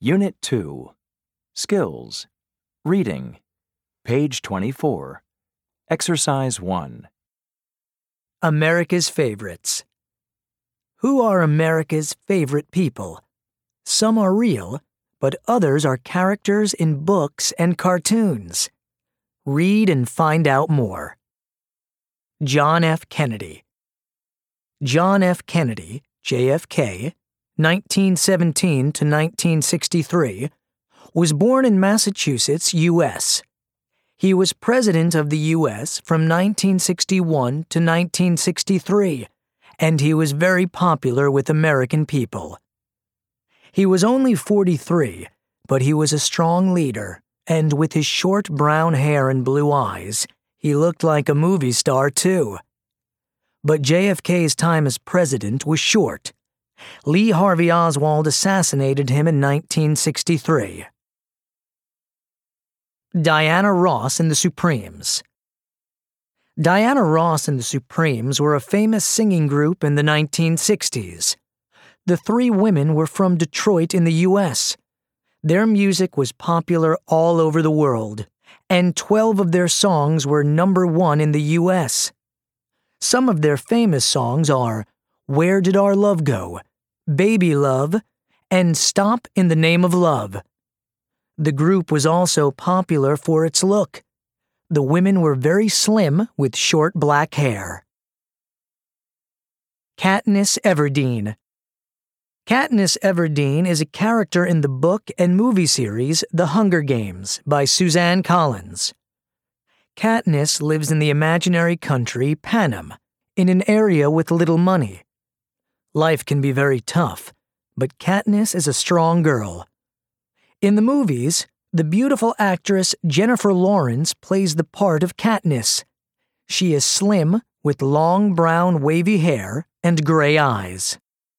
Unit 2. Skills. Reading. Page 24. Exercise 1. America's favorites. Who are America's favorite people? Some are real, but others are characters in books and cartoons. Read and find out more. John F. Kennedy. John F. Kennedy, JFK, 1917 to 1963, was born in Massachusetts, U.S. He was President of the U.S. from 1961 to 1963, and he was very popular with American people. He was only 43, but he was a strong leader, and with his short brown hair and blue eyes, he looked like a movie star too. But JFK's time as president was short. Lee Harvey Oswald assassinated him in 1963. Diana Ross and the Supremes. Diana Ross and the Supremes were a famous singing group in the 1960s. The three women were from Detroit in the U.S. Their music was popular all over the world, and 12 of their songs were #1 in the U.S. Some of their famous songs are Where Did Our Love Go?, Baby Love, and Stop in the Name of Love. The group was also popular for its look. The women were very slim with short black hair. Katniss Everdeen. Katniss Everdeen is a character in the book and movie series The Hunger Games by Suzanne Collins. Katniss lives in the imaginary country Panem, in an area with little money. Life can be very tough, but Katniss is a strong girl. In the movies, the beautiful actress Jennifer Lawrence plays the part of Katniss. She is slim, with long brown wavy hair and gray eyes.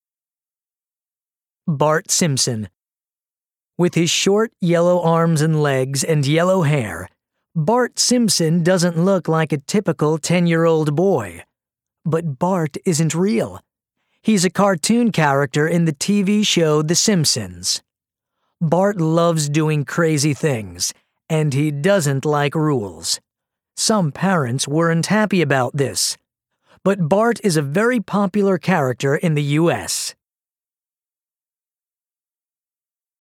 Bart Simpson. With his short yellow arms and legs and yellow hair, Bart Simpson doesn't look like a typical 10-year-old boy. But Bart isn't real. He's a cartoon character in the TV show The Simpsons. Bart loves doing crazy things, and he doesn't like rules. Some parents weren't happy about this. But Bart is a very popular character in the U.S.